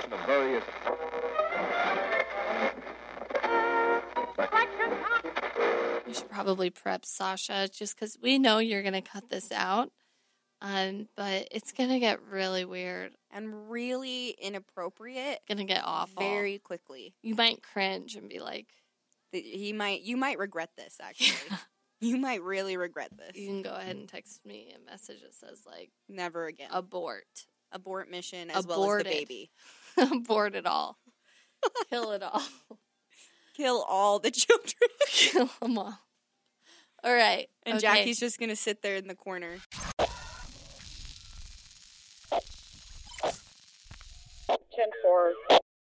of various... We should probably prep Sasha just because we know you're going to cut this out. But it's going to get really weird. And really inappropriate. Going to get awful. Very quickly. You might cringe and be like... You might regret this, actually. You might really regret this. You can go ahead and text me a message that says, like... Never again. Abort. Abort mission as well as the baby. Abort it all. Kill it all. Kill all the children. Kill them all. All right. And okay. Jackie's just going to sit there in the corner. 10-4.